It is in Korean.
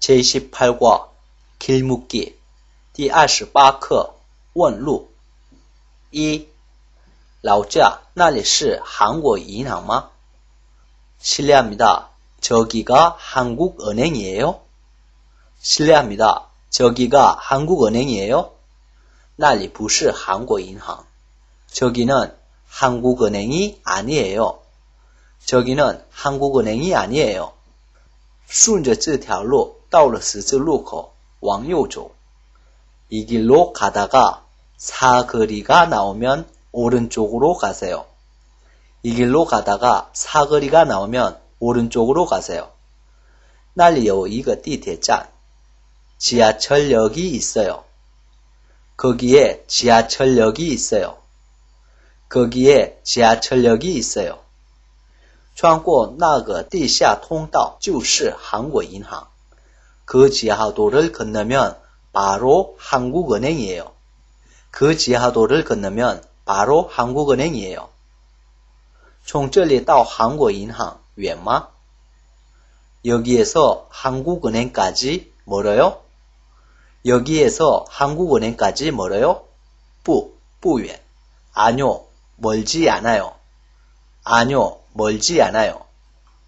제18과 길묻기 第28课问路一老家那里是韩国银行吗? 실례합니다. 저기가 한국은행이에요? 실례합니다. 저기가 한국은행이에요? 那里不是韩国银行. 저기는 한국은행이 아니에요. 저기는 한국은행이 아니에요. 顺着这条路到了十字路口往右走. 이 길로 가다가 사거리가 나오면 오른쪽으로 가세요. 이 길로 가다가 사거리가 나오면 오른쪽으로 가세요. 那里有一个地铁站. 지하철역이 있어요. 거기에 지하철역이 있어요. 거기에 지하철역이 있어요. 穿过那个地下通道就是韩国银行. 그 지하도를 건너면 바로 한국은행이에요. 그 지하도를 건너면 바로 한국은행이에요. 从这里到韩国银行远吗? 여기에서 한국은행까지 멀어요? 여기에서 한국은행까지 멀어요? 不远. 아니요, 멀지 않아요. 아니요, 멀지 않아요.